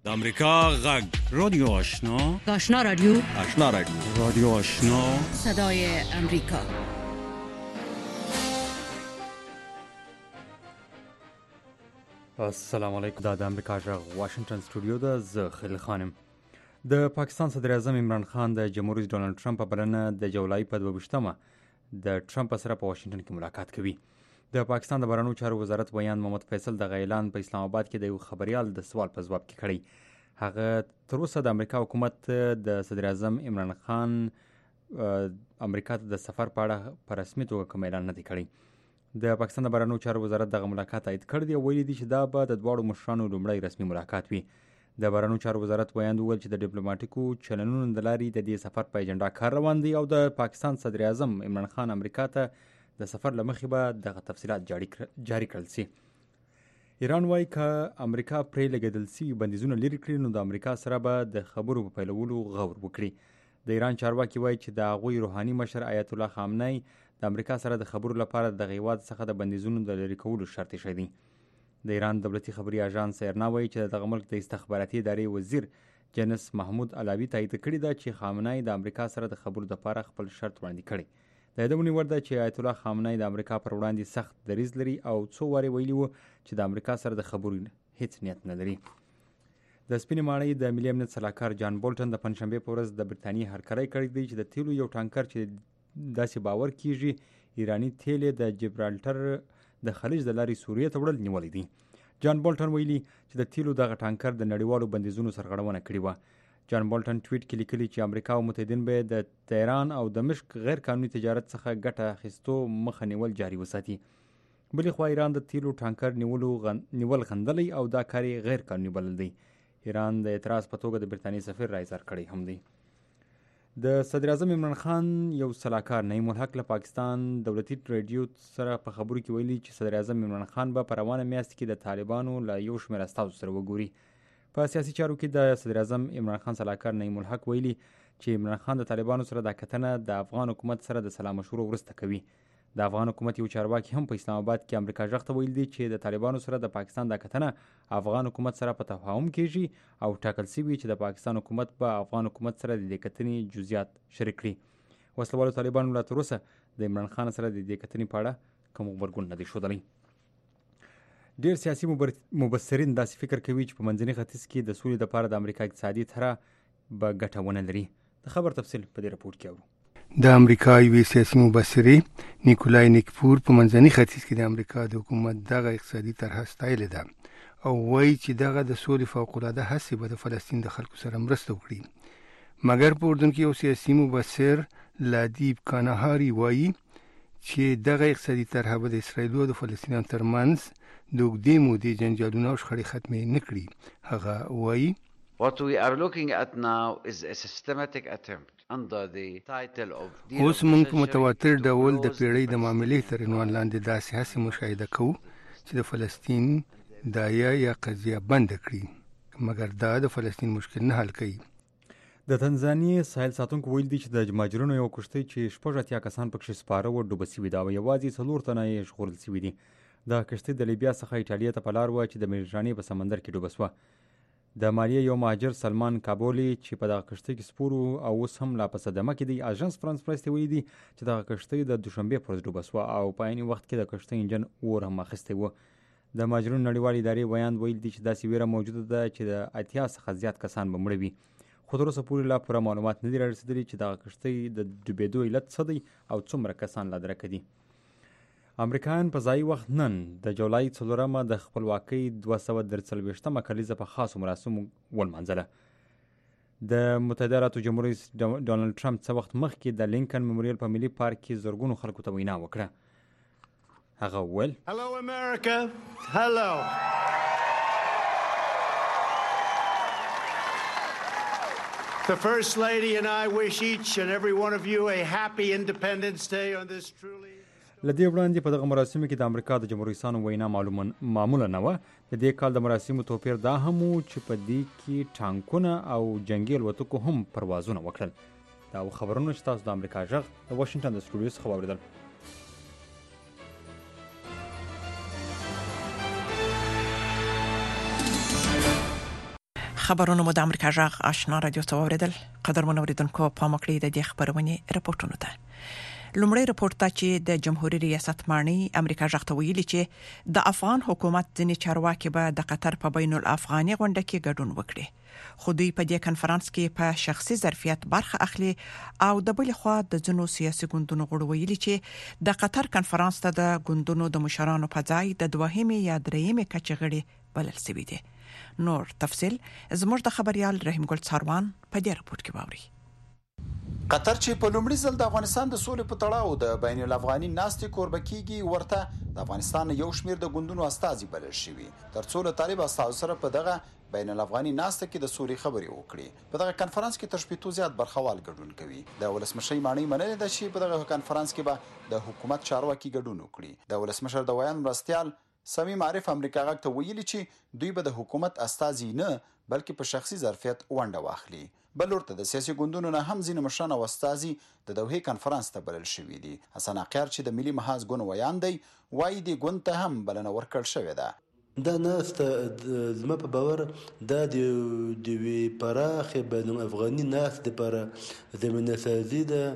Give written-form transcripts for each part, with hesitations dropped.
د امریکا غږ رادیو آشنا رادیو رادیو آشنا صدای امریکا. السلام علیکم. دا د امریکا غږ واشنگټن سټوډیو ده. زه خلیل خانم. د پاکستان صدر اعظم عمران خان د جمهور رئیس ډونالډ ټرمپ په بلنه د جولای په 22مه د ټرمپ سره په واشنگټن کې ملاقات کوي. د پاکستان د بهرنیو چارو وزارت ویان محمد فیصل د اعلان په اسلام آباد کې د یو خبريال د سوال په ځواب کې کړی. هغه تر اوسه د امریکا حکومت د صدر اعظم عمران خان امریکا ته د سفر په اړه په رسمي توګه کوم اعلان نه دی کړی. د پاکستان د بهرنیو چارو وزارت دغه ملاقات تایید کړی دی او ویلي دي چې دا به د دواړو مشرانو لومړی رسمي ملاقات وي. د بهرنیو چارو وزارت ویاند وویل چې د ډیپلوماټیکو چلنونو د لارې د دې سفر په ایجنډا کار روان دی او د پاکستان صدر اعظم عمران خان امریکا ته د سفر له مخې به دغه تفصیلات جاری کړل شي. ایران وایي که امریکا پرې لګېدل شوي بندیزونه لرې کړي نو د امریکا سره به د خبرو په پیلولو غور وکړي. د ایران چارواکي وایي چې د هغوی روحاني مشر آیت الله خامنه‌ای د امریکا سره د خبرو لپاره د هیواد څخه د بندیزونو د لرې کولو شرط ایښی دی. د ایران دولتي خبري اژانس ایرنا وایي چې دغه ملک د استخباراتي ادارې وزیر جنس محمود علاوي تایید کړی ده چې خامنه‌ای د امریکا سره د خبرو لپاره خپل شرط وړاندې کړی. د یادونې وړ ده چې آیت الله خامنه‌ای د امریکا پر وړاندې سخت دریځ لري او څو وارې ویلي وو چې د امریکا سره د خبرو هیڅ نیت نه لري. د سپینې ماڼۍ د ملي امنیت سلاکار جان بولټن د پنځشنبې په ورځ د برتانیې هرکلی کړی دی چې د تیلو یو ټانکر چې داسې باور کیږي ایرانی تیل د جبرالټر د خلیج د لارې سوریې ته وړل نیولی دی. جان بولټن ویلي چې د تیلو دغه ټانکر د نړیوالو بندیزونو سرغړونه کړې وه. جان بولټن ټویټ کې لیکلي چې امریکا او متحدین به د تهران او دمشق غیر قانوني تجارت څخه ګټه اخیستو مخه نیول جاري وساتي. بلې خوا ایران د تیلو ټانکر نیول غندلی او دا کار یې غیر قانوني بلل دی. ایران د اعتراض په توګه د برتانیې سفیر را اظهار کړی هم دی. د صدر اعظم عمران خان یو سلاکار نعیم الحق له پاکستان دولتي ریډیو سره په خبرو کې ویلي چې صدر اعظم عمران خان به په روانه میاشت کې د طالبانو له یو شمېر استازو سره وګوري. په سیاسي چارو کې د صدر اعظم عمران خان سلاکار نعیم الحق ویلي چې عمران خان د طالبانو سره د کتنه د افغان حکومت سره د سلا مشورو وروسته کوي. د افغان حکومت یو چارواکي هم په اسلام آباد کې امریکا غږ ته ویل دي چې د طالبانو سره د پاکستان د کتنه افغان حکومت سره په تفاهم کیږي او ټاکل شوی چې د پاکستان حکومت به افغان حکومت سره د دې کتنې جزئیات شریک کړي. وسلوالو طالبانو لا تر اوسه د عمران خان سره د دې کتنې په اړه کوم غبرګون نه دی ښودلی. ډیر سیاسي مبصرین داسې فکر کوي چې په منځني ختیځ کې د سولې لپاره د امریکا اقتصادي طرحه به ګټه ونه لري. د خبر تفصیل په دې راپور کې اورو. د امریکا یوې سیاسي مبصرې نیکولای نیکپور په منځني ختیځ کې د امریکا د حکومت دغه اقتصادي طرحه ستایلې ده او وایي چې دغه د سولې فوق‌العاده هڅې به د فلسطین د خلکو سره مرسته وکړي. مګر په اردن کې یو سیاسي مبصر لادیب کاناهاري وایي چې دغه اقتصادي طرحه به د اسرایلو او د فلسطینیانو ترمنځ د اوږدې مودې جنجالونه او شخړې ختمې نه کړي. هغه وایي What we are looking at now is a systematic attempt under the title of اوس موږ په متواتر ډول د پیړۍ د معاملې تر عنوان لاندې داسې هڅې مشاهده کوو چې د فلسطین دایه یا قضیه بند کړي مګر دا د فلسطین مشکل نه حل کوي. د تنزانیې ساحل ساتونکو ویل دي چې د مهاجرینو یو کښتۍ چې 80 کسان پکې سپاره و ډوبه شوي ده او یوازې 4 تنه یې ژغورل شوي دي. دا کښتۍ د لیبیا څخه ایټالیا ته په لار وه چې د مډیټرانې په سمندر کې ډوبه شوه. د مالیې یو مهاجر سلمان کابولی چې په دغه کښتۍ کې سپور او اوس هم لا په صدمه کې دی اژانس فرانس پریس ته ویلي دي چې دغه کښتۍ د دوشنبې پر ورځ ډوبه شوه او په عین وخت کې د کښتۍ انجن اور هم اخیستی و. د مهاجرینو نړیوالې ادارې ویاند ویل دي چې داسې ویره موجوده ده چې د 80 څخه زیات کسان به مړه وي. خو تر اوسه پورې لا پوره معلومات نه دي رارسېدلي چې دغه کښتۍ د ډوبېدو علت څه دی او څومره کسان لا درکه دي. امریکایان په ځایي وخت نن د جولای 4مه د خپلواکۍ 243مه کلیزه په خاصو مراسمو ولمانځله. د متحده ایالاتو جمهور رئیس ډونالډ ټرمپ څه وخت مخکې د لینکن میموریل په ملي پارک کې زرګونو خلکو ته وینا وکړه. هغه وویل Hello America. Hello. The First Lady and I wish each and every one of you a happy Independence Day on this truly لدې وړاندې په دغه مراسمو کې د امریکا د جمهور رئیسانو وینا معموله نه وه. د دې کال د مراسمو توپیر دا هم و چې په دې کې ټانکونه او جنګي الوتکو هم پروازونه وکړل. دا خبرونه چې تاسو د امریکا غږ د واشنګټن د سټوډیو څخه واورېدل. خبرونه مو د امریکا جغ آشنا رادیو ته اوریدل. قدرمن اوریدونکو په مکړې د دې خبرونه راپورټونه ده. لومړی راپورټ ته چې د جمهوریت ریاست مانی امریکا جغ ته ویلي چې د افغان حکومت ځینې چارواکي به د قطر په بین الافغاني غونډه کې ګډون وکړي. خو دوی په دې کنفرانس کې په شخصي ظرفیت برخه اخلي او د بل خوا د ځینو سیاسي ګوندونو غړو ویلي چې د قطر کنفرانس ته د ګوندونو د مشرانو په ځای د دوهمې یا درېمې کچې غړي بلل شوي دي. نور تفصيل زموږ د خبريال رحیم ګل څاروان په دې راپورټ کې واوري. قطر چې په لومړي ځل د افغانستان د سولې په تړاو د بین الافغاني ناستې کوربه کیږي ورته د افغانستان یو شمیر د ګوندونو استازي بلل شوي ترڅو له طالب استازو سره په دغه بین الافغاني ناسته کې د سولې خبرې وکړي. په دغه کنفرانس کې تر 70 زیات برخوال ګډون کوي. د ولسمشر مانی منل د شي په دغه کنفرانس کې به د حکومت چارواکي ګډون وکړي. د ولسمشر د ویان مرستيال سمیم عارف امریکا غږ ته ویلي چې دوی به د حکومت استازي نه بلکې په شخصي ظرفیت ونډه واخلي. بل ورته د سیاسي ګوندونو نه هم ځینې مشران او استازي د دوحې کنفرانس ته بلل شوي دي. حسن عقیار چې د ملي محاذ ګوند ویان دی وایي د ګوند ته هم بلنه ورکړل شوې ده. دا ناسته زما په باور دا د وی پراخه بین افغاني ناسته پر زمينه سازي ده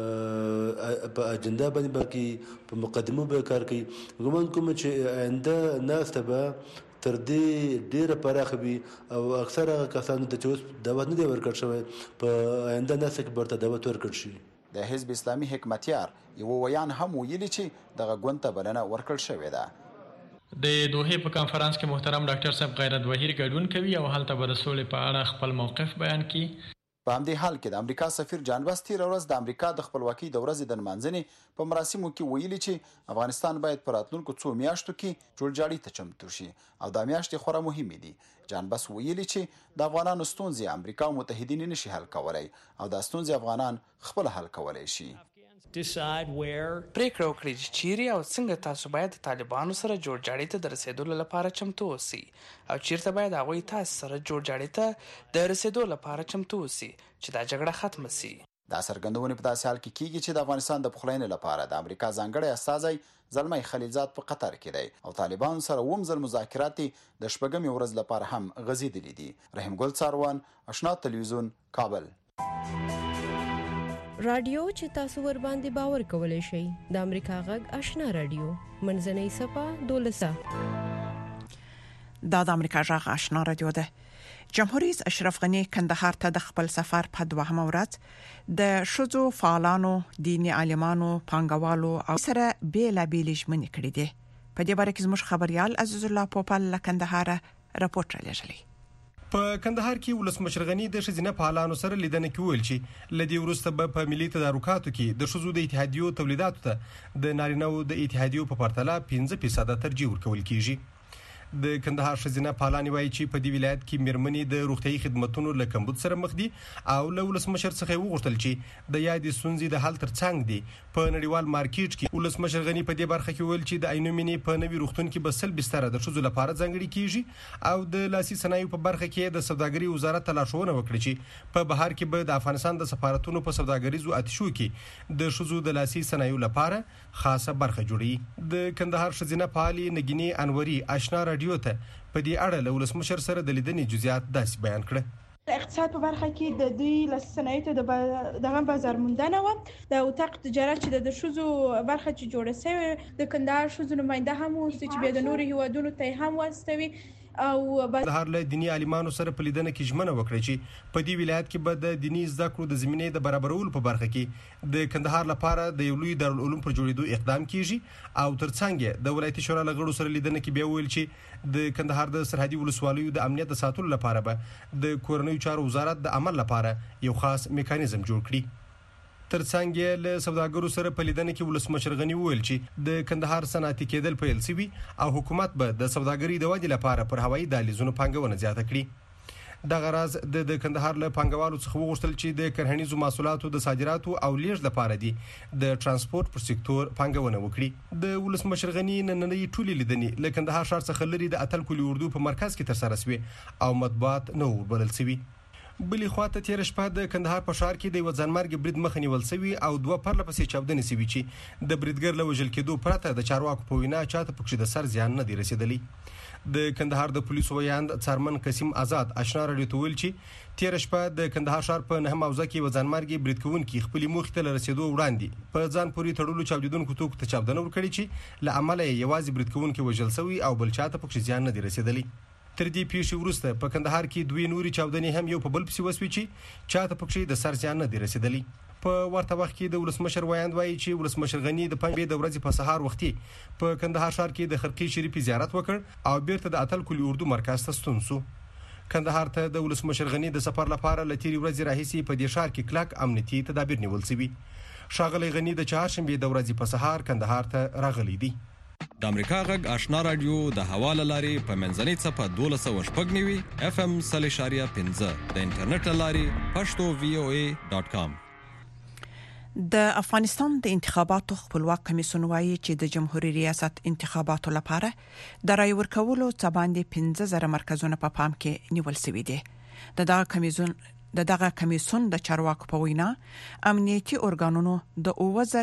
په اجنډا باندې باقي په مقدمه به کار کوي. ګومان کوم چې آینده ناسته به تر دې ډیره پراخه وي او اکثره کسانو ته چې دعوت نه دی ورکړل شوی په آینده ناسته کې برته دعوت ورکړل شي. د حزب اسلامي حکمتیار یو ویان هم ویلي چې دغه ګوند ته بلنه ورکړل شوې ده. د دوحې په کانفرنس کې محترم ډاکټر صاحب غیرت وحیر ګډون کوي او هلته به د سولې په اړه خپل موقف بیان کړي. په همدې حال کې د امریکا سفیر جان بس تیر ورځ د امریکا د خپلواکۍ د ورځې د نمانځنې په مراسمو کې ویلي چې افغانستان باید په راتلونکو 2 میاشتو کې جوړجاړي ته چمتو شي او دا میاشتې خورا مهمې دي. جان بس ویلي چې د افغانانو ستونزې امریکا او متحدین نشي حل کولای او د ستونزې افغانان خپل حل کولای شي. پریکړه وکړي چې چیرې او څنګه تاسو باید د طالبانو سره جوړجاړي ته د رسیدو لپاره چمتو اوسئ او چیرته باید هغوی تاسو سره جوړجاړي ته د رسیدو لپاره چمتو اوسئ چې دا جګړه ختمه شي. دا څرګندونه په داسې حال کې کیږي چې د افغانستان د پخلاینې لپاره د امریکا ځانګړی استازی زلمی خلیلزاد په قطر کې دی او طالبان سره ومزل مذاکرات د شپږمې ورځ لپاره هم غزیدلې دي. رحیم ګل څاروان آشنا تلویزیون کابل. رادیو چې تاسو ور باندې باور کولای شئ د امریکا غږ آشنا رادیو منځنۍ صفه 12. دا د امریکا غږ آشنا رادیو ده. جمهوریت اشرف غنی کندهار ته د خپل سفر په 2مه ورځ د شذو فعالانو دیني عالمانو پانګوالو او سره بیل ژمنې کړې دي. په دې باره کې زموږ خبريال عزیز الله پوپل له کندهار راپورټ رالیږلی. په کندهار کې ولسمشر غنی د ښځینه فعالانو سره لیدنه کې ویل چې لدی وروسته به په ملي تدارکاتو کې د ښځو د اتحادیو تولیداتو ته د نارینه‌و د اتحادیو په پرتله 5% ترجیح ورکول کیږي. د کندهار ښځینه فعالان وایي چې په دې ولایت کې میرمنې د روغتیايي خدماتو له کمبود سره مخ دي او له ولسمشر څخه وغوښتل چې د یادې ستونزې د حل ترڅنګ دي په نړیوال مارکیټ کې ولسمشر غنی په دې برخه کې ویل چې د عینومینې په نوي روغتون کې به 100 بستر د ښځو لپاره ځانګړي کیږي او د لاسي صنایعو په برخه کې د سوداګرۍ وزارت لارښوونه وکړي چې په بهر کې به د افغانستان د سفارتونو په سوداګریزو اتشو کې د ښځو د لاسي صنایعو لپاره خاصه برخه جوړي. د کندهار ښځینه فعالي نګینې انوري آشنا رادیو ته په دې اړه له ولسمشر سره د لیدنې جزئیات داسې بیان کړه. د اقتصاد په برخه کې د دوی لاسي صنایعو ته دغه بازار موندنه و د اتاق تجارت چې د ښځو برخه چې جوړه شوې د کندهار ښځو نماینده هم اوس چې بیا د نورو هیوادونو ته هم واستوي او د هر له دینی عالمانو سره په لیدنه کې ژمنه وکړه چې په دې ولایت کې به د دینی زده کړو د زمینې د برابرولو په برخه کې د کندهار لپاره د یو لوی دارالعلوم پر جوړېدو اقدام کیږي او ترڅنګ د ولایتي شورا لغړو سره لیدنه کې بیا ویل چې د کندهار د سرحدي ولسوالیو د امنیت د ساتلو لپاره به د کورنیو چارو وزارت د عمل لپاره یو خاص میکانیزم جوړ کړي. ترڅنګ له سوداګرو سره په لیدنه کې ولسمشر غنی ویل چې د کندهار صنعتي کېدل پیل شوی او حکومت به د سوداګرۍ د ودې لپاره پر هوایي دهلیزونو پانګونه زیاته کړي. د غراز د کندهار له پانګوالو څخه وغوښتل چې د کرهنیزو محصولاتو د صادراتو او لیږد لپاره دي د ترانسپورت پر سکتور پانګونه وکړي. د ولسمشر غنی نننۍ ټولې لیدنې له کندهار ښار څخه لري د اتل کلی اردو په مرکز کې ترسره شوې او مطبوعات نه وبلل شوی. بلې خواته تیر شپه د کندهار په ښار کې د یو ځانمرګي برید مخه نیول شوی او 2 پرلپسې چاودنې شوي چې د بریدګر له وژل کېدو پرته د چارواکو په وینا چاته پکې د سر زیان نه دی رسیدلی. د کندهار د پولیسو ویاند څارمن قسیم آزاد آشنا راډیو ته ویل چې تیر شپه د کندهار ښار په 9 موضوع کې یو ځانمرګي برید کوونکي خپل موخې ته رسیدو وړاندې په ځان پورې تړلو چاودیدونکو توکو ته چاودنه وکړي چې له عمله یوازې برید کوونکي وژل شوی او بل چاته پکې زیان نه دی رسیدلی. تر دې پیښې وروسته په کندهار کې 2 نوري چاودنې هم یو په بل پسې وسوي چې چاته پکې د سر زیان نه دی رسیدلی. په ورته وخت کې د ولسمشر ویاند وایي چې ولسمشر غنی د پنځه د ورځې په سهار وختي په کندهار ښار کې د خرقې شریفي زیارت وکړ او بیرته د اتل کلی اردو مرکز ته ستون شو. کندهار ته د ولسمشر غنی د سفر لپاره لتيري ورځې راهیسي په دې ښار کې کلک امنیتي تدابیر نیول شوي. ښاغلی غنی د چهارشنبه د ورځې په سهار کندهار ته راغلی دی. د امریکا غږ آشنا رادیو د حواله لاري په منځنۍ صفه 1290 FM 3.15 د انټرنیټ لاري pashto.voa.com. د افغانستان د انتخاباتو خپلواک کمیسیون وایي چې د جمهوریت ریاست انتخاباتو لپاره د رای ورکولو څه باندې 15,000 مرکزونه په پام کې نیول شوي دي. دغه کمیسیون د چارواکو په وینا امنیتي ارګانونو د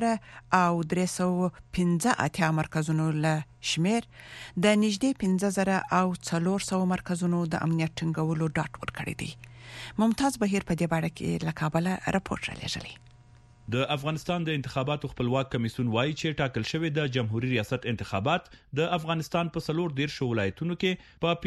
2315 مرکزونو له شمیر د نږدې 15,000 او 400 مرکزونو د امنیت ټینګولو ډاټ ورکړی دی. ممتاز بهیر په دې باره کې له کابل راپور راغلی. د افغانستان د انتخاباتو خپلواک کمیسیون وایي چې ټاکل شوی د جمهوریت ریاست انتخابات د افغانستان په 14 ولایتونو کې په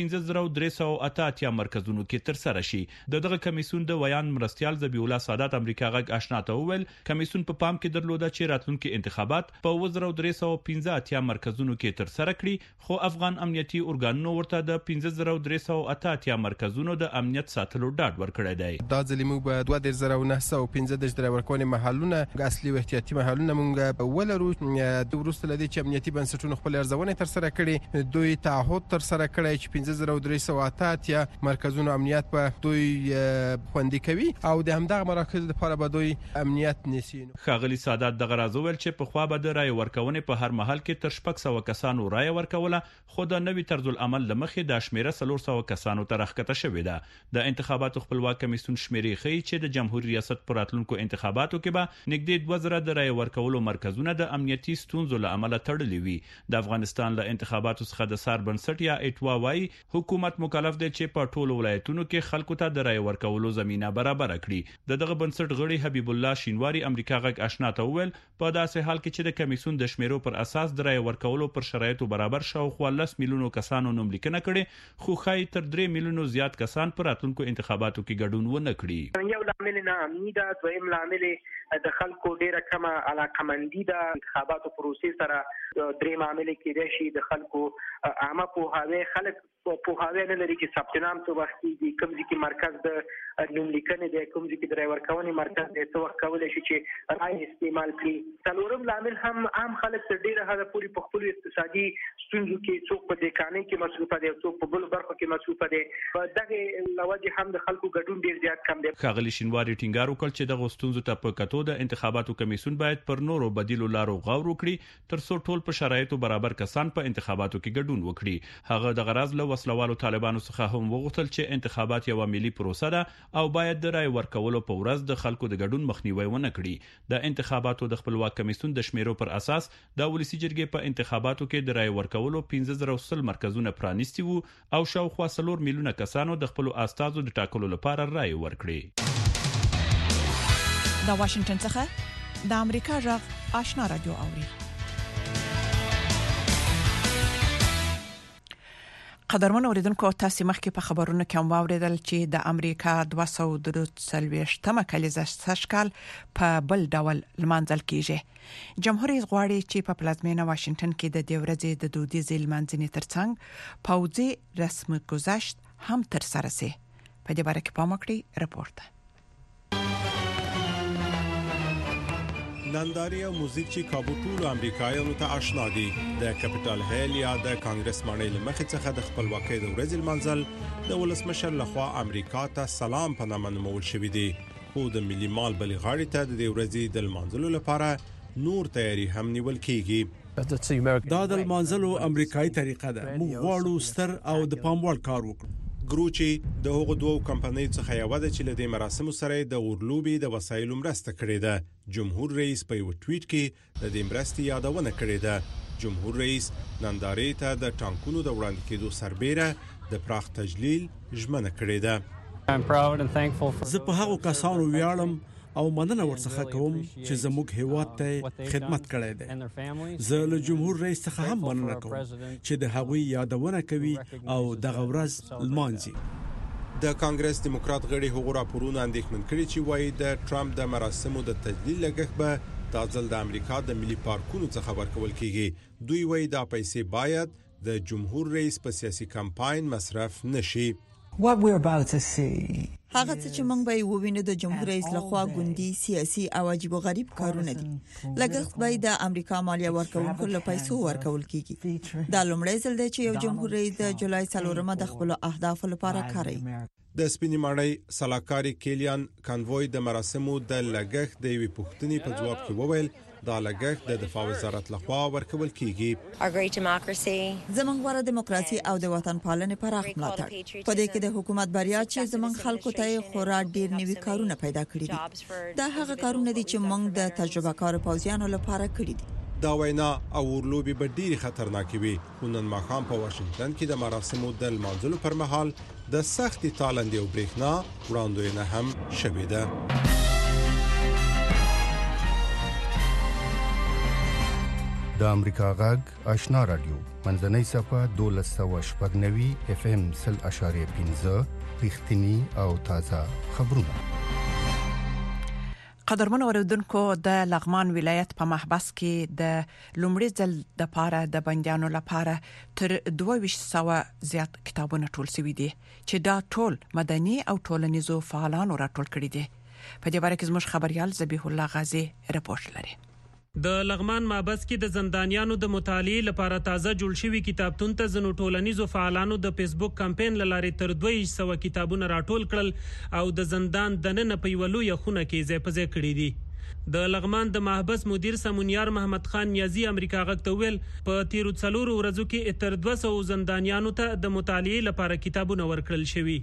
15388 مرکزونو کې تر سره شي. دغه کمیسیون د ویان مرستيال ذبیح الله سادات امریکا غږ آشنا ته وویل کمیسیون په پام کې درلوده چې راتلونکي انتخابات په 1315 مرکزونو کې تر سره کړي خو افغان امنیتي ارګانونو ورته د 15388 مرکزونو د امنیت ساتلو ډاډ ورکړی دی. دا ځلې موږ په 2915 د ورکونې محلونه اصلي او احتیاطي محلونه مونږ ولرو. د ورسته لدی چې امنیتي بنسټونو خپل ارزونه تر سره کړي دوی تعهد تر سره کړی چې 15388 مرکزونو امنیت په دوی خوندي کوي او د همدغه مراکز لپاره به دوی امنیت نیسي. ښاغلي سادات دغه راځول چې په خوا به د رای ورکونې په هر محل کې تر 600 کسانو رای ورکوله خو د نوي طرز العمل لمخې د شمیره 400 کسانو ته راښکته شوې ده. د انتخاباتو خپلواک کمیسیون شمیرې ښیي چې د جمهوریت ریاست پر راتلونکو انتخاباتو کې به نږدې 2000 د رای ورکولو مرکزونه د امنیتي ستونزو له امله تړلي وي. د افغانستان له انتخاباتو څخه د سار بنسټ یا ایټوا وايي حکومت مکلف دی چې په ټولو ولایتونو کې خلکو ته د رای ورکولو زمينه برابر کړي. دغه بنسټ غړي حبیب الله شینواری امریکا غږ آشنا ته وویل په داسې حال کې چې د کمیسیون د شمیرو پر اساس د رای ورکولو پر شرایطو برابر شاوخوا 10 میلیونو کسانو نوم لیکنه کړي خو خای تر 3 میلیونو زیات کسان پر راتلونکو انتخاباتو کې ګډون ونه کړي. یو لامل نه امنیت دا دویم لامل د خلکو ډیره کمه علاقمندي د انتخاباتو پروسې سره درې معاملې کې شي د خلکو عامه پوهاوی خلک پوهاوی نه لري چې ثبت نام څه وخت دی کوم ځکه مرکز د نوم لیکنې د کوم ځکه د رای ورکونې مرکز د څه وخت کولای شي چې رای استعمال کړي. څلورم لامل هم عام خلک تر ډیره حد پورې په خپل اقتصادي ستونزو کې څوک په دکانې کې مصروف دي او څوک په بل برخو کې مصروف دي. دغه لوجه هم د خلکو ګډون ډیر زیات کم دی. ښاغلي شینواری ټینګار وکړ چې دغه ستونزو ته په کتو د انتخاباتو کمیسیون باید پر نورو بدیلو لارو غور وکړي تر څو ټول په شرایطو برابر کسان په انتخاباتو کې ګډون وکړي. هغه د غرض له وسلوالو طالبانو څخه هم وغوښتل چې انتخابات یو ملي پروسه ده او باید د رای ورکولو په ورځ د خلکو د ګډون مخنیوي ونه کړي. د انتخاباتو د خپلواک کمیسیون د شمیرو پر اساس د ولسی جرګې په انتخاباتو کې د رای ورکولو 15,000 مرکزونه پرانیستي وو او شاوخوا 4 میلیونه کسانو د خپل استازو د ټاکلو لپاره رای ورکړي. د واشنگټن څخه د امریکا غږ آشنا رادیو اوري. قدرمن اوریدونکو تاسو مخکې په خبرونو کې واوریدل چې د امریکا 243 کلیزه سشکال په بل ډول لمانځل کیږي. جمهوریت غواړي چې په پلازمینه واشنگټن کې د دې ورځې د دودیزې لمانځنې ترڅنګ پوځي رسم گذشت هم تر سره شي. په دې باره کې پام وکړئ. رپورت ننداري او موزیک چې کابوټول امریکایانو ته آشنا دي د کپټال هیل یا د کانګرس ماڼۍ لمخې څخه د خپلواکۍ د ورځې لمانځل د ولسمشر لخوا امریکا ته سلام په نامه نومول شوی دی خو د ملي مال بلې غاړې ته د ورځې د لمانځلو لپاره نور تیاری هم نیول کیږي. دا د لمانځلو امریکایي طریقه ده. موږ غواړو ستر او د پام وړ کار وکړو. ګروچي د هغو دوو کمپنیو څخه یو ده چې له دې مراسمو سره د اورلوبي د وسایلو مرسته کړې ده. جمهور رئیس په یو ټویټ کې د دې مرستې یادونه کړې ده. جمهور رئیس نندارې ته د ټانکونو د وړاندې کېدو سربېره د پراخ تجلیل ژمنه کړې ده. زه په هغو کسانو ویاړم او مننه ورڅخه کوم چې زموږ هیواد ته خدمت کړی دی. زه له جمهور رئیس څخه هم مننه کوم چې د هغوی یادونه کوي او دغه ورځ لمانځي. د کانګرس دیموکرات غړي هغو راپورونه اندېښمن کړي چې وایي د ټرمپ د مراسمو د تجلیل لګښت به دا ځل د امریکا د ملي پارکونو څخه ورکول کیږي. دوی وایي دا پیسې باید د جمهور رئیس په سیاسي کمپاین مصرف نشي. هغه څه چې موږ به ووینو د جمهور رئیس لخوا ګوندي سیاسي او عجیب و غریب کارونه دي. لګښت به د امریکا مالیه ورکوونکو له پیسو ورکول کیږي. دا لومړی ځل دی چې یو جمهور رئیس د جولای 4 د خپل اهدافو لپاره کاروي. د سپینې ماڼۍ سلاکاري کیلیان کانووي د مراسمو د لګښت د یوې پوښتنې په جواب کې وویل دا لګښت د دفاع وزارت لخوا ورکول کیږي. زموږ غوره دیموکراسي او د وطن پالنې پراخ ملاتړ په دې کې د حکومت بریا چې زموږ خلکو ته خورا ډیر نوي کارونه پیدا کړي دي. دا هغه کارونه دي چې موږ د تجربه کار پوځیانو لپاره کړی دي. دا وینا او ورلوبي به ډیره خطرناکې وي. نن ماښام په واشنگټن کې د مراسمو د لمانځلو پر مهال د سختي تالندې او برېښنا وړاندوینه هم شوې ده. د امریکا غږ آشنا رادیو منځنۍ صفه 1290 FM 0.5 رښتینی او تازه خبرونه. قدرمن اوریدونکو د لغمان ولایت په محبس کې د لومړي ځل د پاره د بندیانو لپاره تر 2200 زیات کتابونه ټول شوي دي چې دا ټول مدني او ټولنیزو فعالانو راټول کړي دي. په دې باره کې زموږ خبريال ذبیح الله غازی رپورټ لري. د لغمان محبس کې د زندانیانو د مطالعې لپاره تازه جوړ شوی کتابتون ته زنو ټولنیزو فعالانو د فیسبوک کمپاین لارې تر 200 کتابونه راټول کړل او د زندان دننه په یولو یخونه کې ځای په ځای کړی دي. د لغمان د محبس مدیر سمونیار محمد خان نیازی امریکا غږ ته ویل په تیرو 4 ورځو کې تر 200 زندانیانو ته د مطالعې لپاره کتابونه ورکړل شوي.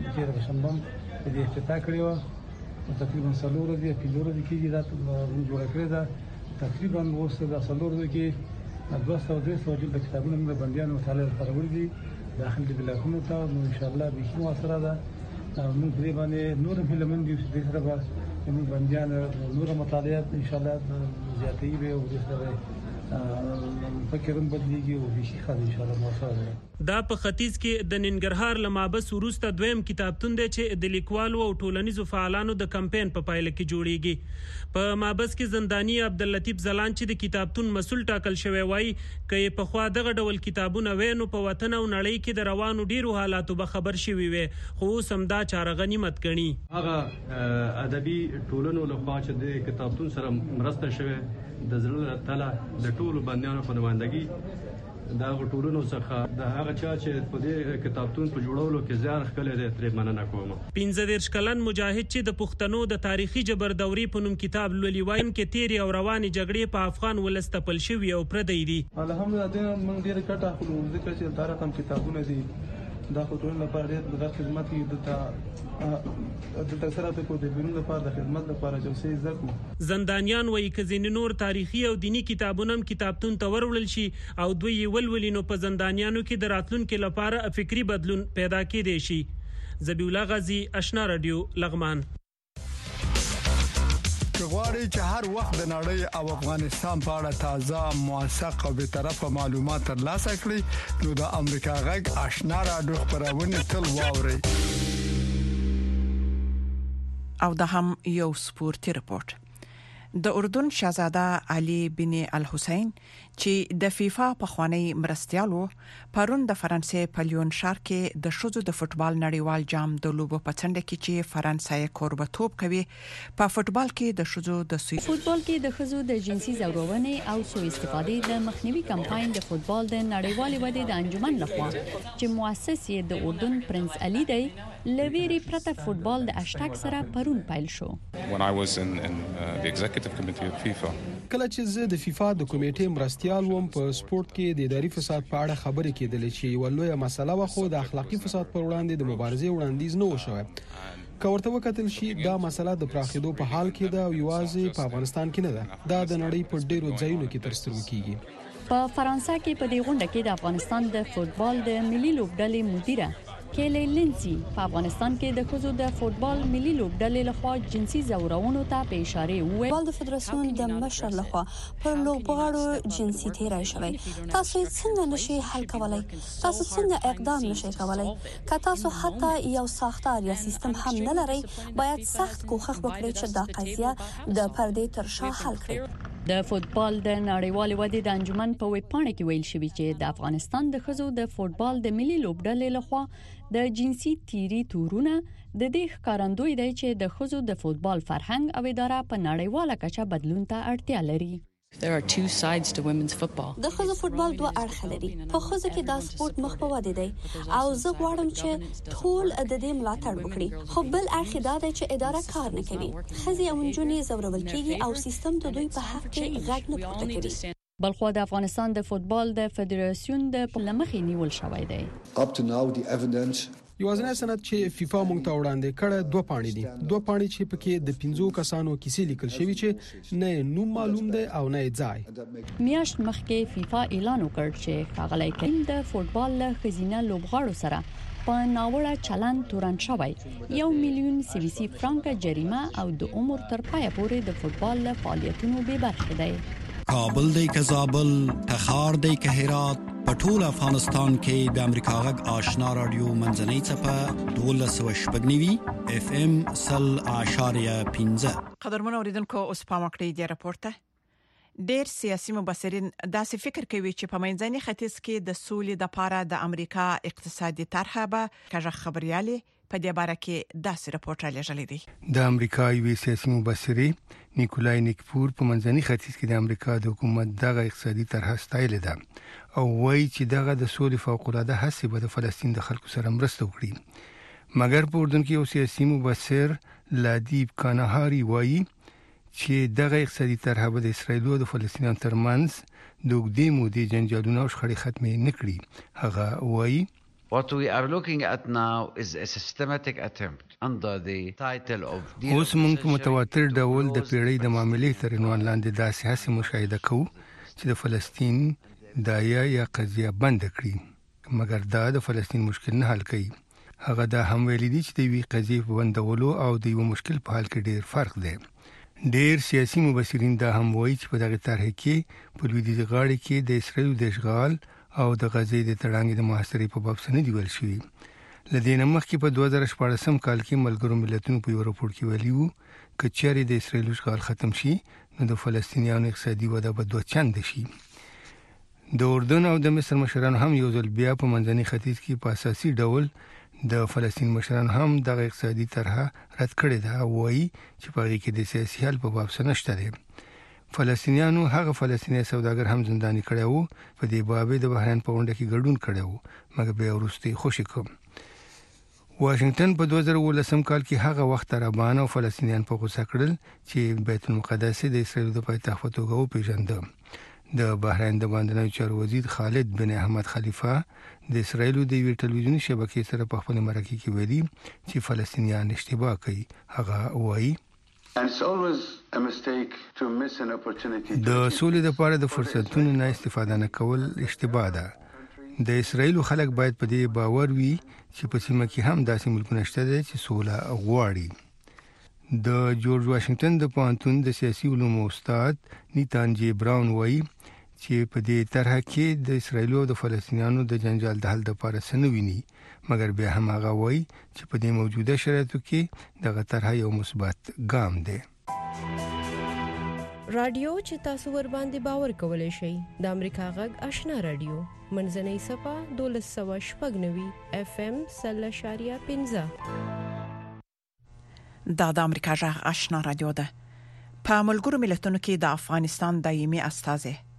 تقریبا 4 ورځې کېږي دا جوړ کړی دا تقریبا وسته د 4 ورځې کې 200 جلد کتابونه موږ بنديانو مطالعه لپاره ورغلي داخل د بلاکونو ته ان شاء الله به شنو سره دا موږ دې باندې نور فلمون دي چې سره به موږ بنديان نور مطالعات ان شاء الله زیاتې به او سره فکرم بدلیږي او شي خالي ان شاء الله موافقه. دا په ختیځ کې د ننګرهار لمابس وروسته دویم کتابتون دی چې د لیکوالو او ټولنیزو فعالانو د کمپاین په پایله کې جوړیږي. په مابس کې زندانی عبداللطیف زلان چې د کتابتون مسول ټاکل شوی وای چې په خوا دغه ډول کتابونه وینو په وطن او نړۍ کې د روانو ډیرو حالاتو به خبر شوی وي خو سمدا چاره غنیمت ګڼي. هغه ادبي ټولنو له خوا چې د کتابتون سره مرسته شوی د زړه تله د ټولو بندیانو په نمائندګي دا ټولونو څخه د هغه چا چې په دې کتابتون په جوړولو کې زیار خلک دې تر مننه کوم. 15 کلن مجاهد چې د پښتنو د تاریخي جبر دوري په نوم کتاب لولي وایم کې تیری او رواني جګړې په افغان ولستپل شوی او پردی دي. الحمدلله موږ ډیر کټه خپل ذکر چې دا رقم کتابونه دي دا ټول لپاره د خدمت کې د تاثیرات کو د بیرون لپاره د خدمت لپاره جوسي زکو. زندانیان وایي چې ځینې نور تاریخي او دینی کتابونه هم کتابتون ته ورولل شي او دوی ولولینو په زندانیانو کې د راتلونکو لپاره فکری بدلون پیدا کېدی شي. ذبیح الله غازی آشنا رادیو لغمان. غواړئ چې هر وخت د نړۍ او افغانستان په اړه تازه موثق او به طرفه معلومات ترلاسه کړئ نو د امریکا غږ آشنا رادیو خبرونه تل واورئ. او د هم یو سپورتي رپورت. د اردن شاهزاده علي بن الحسین چې د فیفا په خوانی مرستيالو پرون د فرانسې په لیون ښار کې د شوزو د فوتبال نړیوال جام د لوبو په څنډه کې چې فرانسې کوربتوب کوي په فوتبال کې د شوزو د فوتبال کې د خزو د جنسي زورونې او سوء استفادې د مخنیوي کمپاین د فوتبال د نړیوالې ودې د انجمن لخوا چې مؤسس یې د اردن پرنس علي دی لویری پرته فوتبال د اشتاک سره پرون پیل شو. When I was in the executive committee of FIFA کله چې زه د فیفا د کمیټې مرستيال وم په سپورت کې د اداري فساد په اړه خبرې کېدلې چې یو لویه مسله و، خو د اخلاقی فساد پر وړاندې د مبارزې وړاندیز نه وشوه. کورته وکتل شي دا مسله د پراخېدو په حال کې ده او یوازې په افغانستان کې نه ده، دا د نړۍ په ډیرو ځایونو کې ترسره کیږي. په فرانسه کې په دې غونډه کې د افغانستان د فوتبال د ملي لوبډلې مدیره کېلی لینسی په افغانستان کې د خزو د فوتبال ملي لوبډلې لخوا جنسي زورونو ته په اشاره وویل. فوتبال د فدراسیون د مشر لخوا پر لوبغاړو جنسي تیری شوی. تاسو څنګه نشئ حل کولای؟ تاسو څنګه اقدام نشئ کولای؟ که تاسو حتی یو ساختار یا سیستم هم نه لرئ، باید سخت کوښښ وکړئ چې دا قضیه د پردې تر شا حل کړئ. د فوتبال د نړیوالې ودې د انجمن په ویب پاڼه کې ویل شوی چې د افغانستان د خزو د فوتبال د ملي لوبډلې لخوا د جنسي تیری تورونه د دې ښکارندوی دی چې د خزو د فوتبال فرهنګ او اداره په نړیواله کچه بدلون ته اړتیا لري. There are two sides to women's football. د خزو فوتبال دوه اړخ لري. په خزو کې دا سپورت مخ په وده دی او زه غواړم چې ټول د دې ملاتړ وکړي، خو بل اړخ دا دی چې اداره کار نه کوي. خزي او نجونې زورول کیږي او سیستم د دوی په حق کې غږ نه پورته کوي. بلخو د افغانستان د فوتبال د فدراسیون د پلمخې نیول شوی دی. Up to now the evidence یوازینی سند چې فیفا مونږ ته وړاندې کړه دوه پاڼې دي، دوه پاڼې چې پکې د 15 کسانو کیسې لیکل شوی چې نه نوم معلوم دی او نه ځای. میاشت مخکې فیفا اعلان وکړ چې ښاغلی کریم د فوتبال له ښځینه لوبغاړو سره په ناوړه چلند تورن شوی، 1 میلیون سویسي فرانک جریمه او د عمر تر پایه پورې د فوتبال له فعالیتونو بې برخې دی. کابل دی که زابل، تخار دی که هرات، په ټول افغانستان کې د امریکا غږ آشنا رادیو منځنۍ څپه 1290 اف ام 0.15. قدرمن اوریدونکو اوس پام وکړئ د راپورته. ډېر سیاسي مبصرین داسې فکر کوي چې په منځني ختیځ کې د سولې د لپاره د امریکا اقتصادي طرحه به کژه خبريالي په دې باره کې داسې راپورټ لږلې دي. د امریکا یو سیاسي مبصري نیکولای نیکپور په منځني ختیځ کې د امریکا د حکومت دغه اقتصادي طرحه ستایل ده او وایي چې دغه د سولې فوق العاده هڅې به د فلسطین د خلکو سره مرسته وکړي. مګر په اردن کې یو سیاسي مبصر لادیب کانهاری وایي چې دغه اقتصادي طرحه به د اسرایل او د فلسطینیانو ترمنځ د اوږدې مودې جنجالونه او شخړې ختمې نه کړي. هغه وایي What we are looking at now is a systematic attempt under the title of اوس موږ په متواتر ډول د پیړۍ د معاملې تر عنوان لاندې داسې هڅې مشاهده کوو چې د فلسطین دایا یا قضیه بند کړي، مګر دا د فلسطین مشکل نه حل کوي. هغه دا هم ویلي دي چې د وی قضیه په بندولو او د یو مشکل په حل کې ډېر فرق دی. ډېر سیاسي مبصرین دا هم وایي چې په دغه طرح کې په لویدیځ غاړه کې د اسرایل د اشغال او د غزې د تړانګې د محاصرې په باب سند ویل شوی. لدې مخکې په 2014 کال کې ملګرو ملتونو په یو راپور کې ویلي وو چې چېرې د اسرایل اشغال ختم شي نو د فلسطینیانو اقتصادي وده به دوه چنده شي. د اردن او د مصر مشران هم یو ځل بیا په منځني ختیځ کې په اساسي ډول د فلسطین مشران هم دغه اقتصادي طرحه رد کړې ده او وایي چې په هغه کې د سیاسي حل په باب څه نشته دی. فلسطینیانو هغه فلسطیني سوداګر هم زنداني کړي وو په دې باب د بحران په غونډه کې ګډون کړي وو، مګر بیا وروسته خوشی کوم. واشنگټن په 2018 کال کې هغه وخت عربان او فلسطینیان په غوسه کړل چې بیت المقدس د اسرائیل د پایتخت په توګه وپیژنده. د بحرین د باندنی چارو وزیر خالد بن احمد خلیفہ د اسرائیل د وی ټلویزیونی شبکې سره په خپل مرکه کې ویلي چې فلسطینیان اشتباه کوي. هغه وایي And it's always a mistake to miss an opportunity. د سولې لپاره د فرصتونو نه استفاده نه کول اشتباه ده. د اسرایل خلک باید په دې باور وي چې په سیمه کې هم داسې ملکونه شته چې سوله غواړي. د جورج واشنگټن د پوهنتون د سیاسي علومو استاد نیتان جی براون وایي چې په دې طرح کې د اسرایل او د فلسطینیانو د جنجال د حل لپاره سنویني، مګر بیا هم هغه وایي چې په دې موجوده شرایطو کې دغه طرح یو مثبت ګام دی. رادیو چې تاسو ور باندې باور کولای شئ د امریکا غږ آشنا رادیو منځنۍ صفه 1290 اف ام 0.15 دا د امریکا غږ آشنا رادیو ده. په ملګرو ملتونو کې د افغانستان دایمي استازی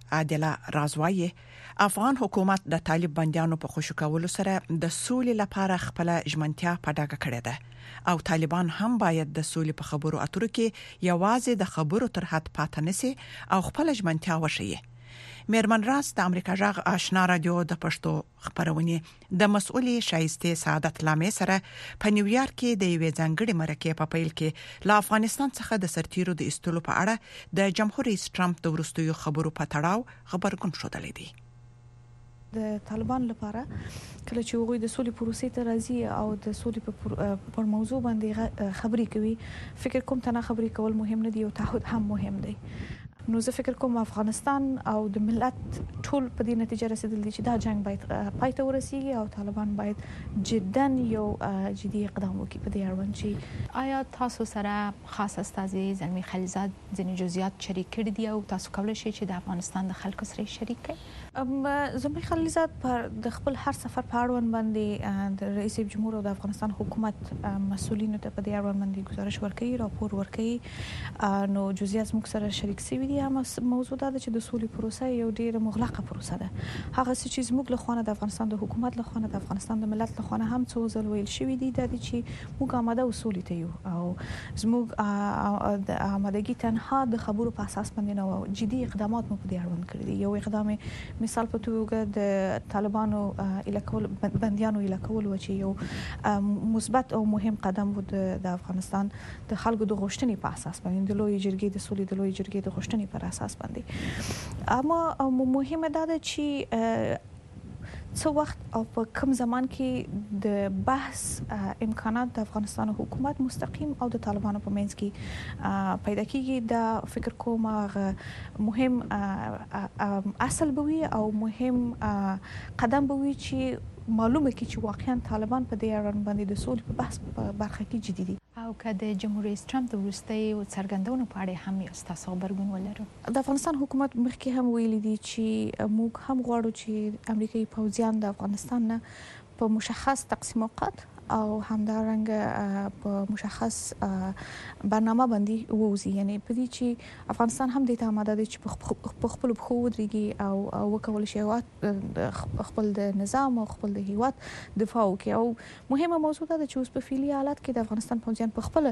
عادله رازوایی افغان حکومت د طالب بنديانو په خوشو کولو سره د سولې لپاره خپل ژمنتیا په ډاګه کړې ده او طالبان هم باید د سولې په خبرو اترو کې یوازې د خبرو تر حد پاتې نشي او خپل ژمنتیا وشي. میرمن راس د امریکا جغ آشنا رادیو د پښتو خبرونه د مسؤلې شایسته سعادت لامې سره په نیویارک کې د یوې ځانګړي مرکې په پیل کې له افغانستان څخه د سرتیرو د استولو په اړه د جمهور رئیس ټرمپ د ورستیو خبرو په تړاو خبرګون شوه دي. د طالبان لپاره کله چې وګړي د سولې پروسې ته راځي او د سولې پر موضوع باندې خبرې کوي، فکر کوم تنه خبرې کول مهم نه دي او تعهد هم مهم دی. نو زه فکر کوم افغانستان او د ملت ټول په دې نتیجه رسیدل دي چې دا جنگ باید پای ته ورسیږي او طالبان باید جداً یو جدي اقدام وکړي په دې اړوند. چې آیا تاسو سره خاص استاذ زلمی خلیزاد ځینې جزئیات شریک کړي دي او تاسو کولای شئ چې د افغانستان د خلکو سره شریک کړئ؟ زلمی خلیزاد پر د خپل هر سفر په اړوند باندې د رئیس جمهور او د افغانستان حکومت مسؤلینو ته په دې اړوند باندې گزارش ورکړي، راپور ورکړي. نو جزئیات موږ سره شریک شوي دي. هم موضوع دا چې د سولې پروسه یو ډېر مغلقه پروسه ده. هغه څه چې موږ له خوا د افغانستان د حکومت له خوا د افغانستان د ملت له خوا هم څو ځل ویل شوی دي چې موږ آماده وسولې ته یو او زموږ د آمادګي تنها د خبرو په اساس باندې نه، جدي اقدامات مو په دې اړوند کړی دي. یو اقدام مثال په توګه د طالبانو الکول بنديانو الکول و چې یو مثبت او مهم قدم و د افغانستان د خلکو د غوښتنې په اساس باندې د لوی جرګې د سولې د لوی جرګې د غوښتنې پر اساس باندې. اما مهمه ده چې څو وخت او په کوم زمان کې د بحث امکانات د افغانستان حکومت مستقیم او د طالبانو په منځ کې پیدا کیږي. دا فکر کوم مهم اصل بوي او مهم قدم بوي چې معلومه کی چې واقعا طالبان په دې اړه باندې د سولې په بحث په برخه کې جدي دي. او که د جمهور رئیس ټرمپ د ورستۍ څرګندونو په اړه هم یو تاسو خبرګون ولرو. د افغانستان حکومت مخکې هم ویلي دي چې موږ هم غواړو چې امریکایي پوځیان د افغانستان نه په مشخص تقسیم اوقات او همدارنګه په مشخص برنامه باندې ووزي. یعنی په دې چې افغانستان هم د اعتماد دي چې په خپل بخو ودرېږي او وکول شي خپل د نظام او خپل د هیواد دفاع وکړي. او مهمه موضوع ده چې اوس په فعلي حالت کې د افغانستان پوځیان په خپل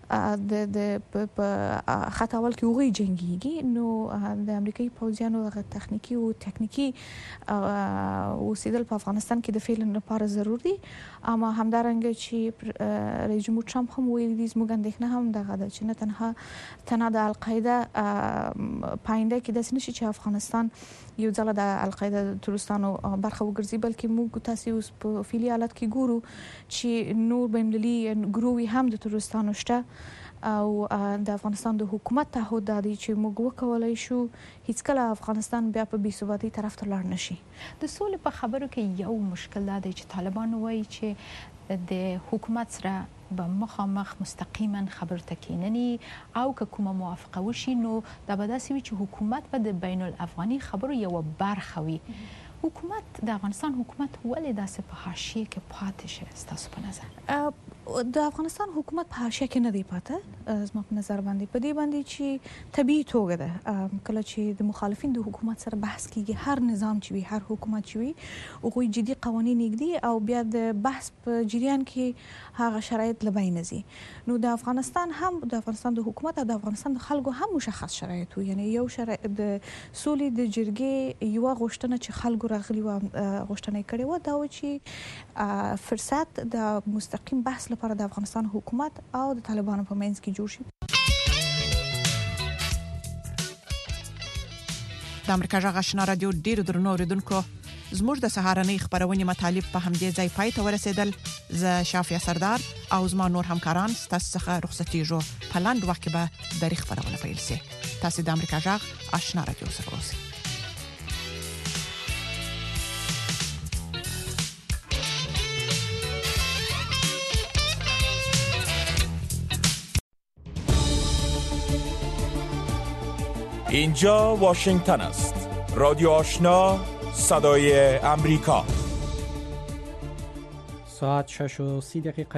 د خطاول کې وغي جنگيږي. نو د امریکایي پوځیانو غو تخنیکی او تکنیکی اوسېدل په افغانستان کې د فعل لپاره ضروري دي. اما همدارنګه چې رئیس جمهور ټرمپ هم ویلي دي زموږ اندېښنه هم دغه ده چې نه تنها د القاعده پاینده کې داسې نشي چې افغانستان یو ځل د القاعده ترورستانو برخه وګرځي، بلکې موږ تاسو اوس په فعلي حالت کې ګورو چې نور بین‌المللي ګروي هم د ترورستانو شته او د افغانستان د حکومت تعهد دی چې موږ وکولای شو هیڅ کله افغانستان بیا په بې ثباتۍ طرف ته لاړ نشي. د سولې په خبرو کې یو مشکل دی چې طالبان وایي چې د حکومت سره به مخامخ مستقیما خبرو ته کیننی او که کومه موافقه وشي نو دا به داسې وي چې حکومت به د بین الافغاني خبرو یو برخه وي. حکومت د افغانستان حکومت ولې داسې په حاشیه کې پاتې شي تاسو په نظر؟ د افغانستان حکومت په حاشیه کې نه دی پاتې زما په نظر باندې. په دې باندې چې طبيعي توګه ده کله چې د مخالفین د حکومت سره بحث کیږي، هر نظام چې وي، هر حکومت چې وي، او جدي قوانين نګدي او بیا د بحث په جریان کې هغه شرایط لبین زی. نو د افغانستان هم د افغانستان د حکومت او د افغانستان د خلکو هم مشخص شرایط وي. یعنی یو شرایط د سولې د جرګې یو غوښتنه چې خلکو راغلي و غوښتنه کړې و دا و چې فرصت د مستقیم بحث لپاره د افغانستان حکومت او د طالبانو په منځ کې جوړ شي. د امریکا جغ آشنا رادیو ډیرو درنو اوریدونکو زموږ د سهارنۍ خبرونه مطالب په همدې ځای پای ته ورسېدل. ز شافیا سردار او زما نور همکاران ستاسو څخه رخصتي جو په لاند وخت کې به د خبرونه پیل شي. تاسو د امریکا جغ آشنا رادیو سره اوسئ. اینجا واشنگتن است. رادیو آشنا، صدای امریکا. ساعت 6:30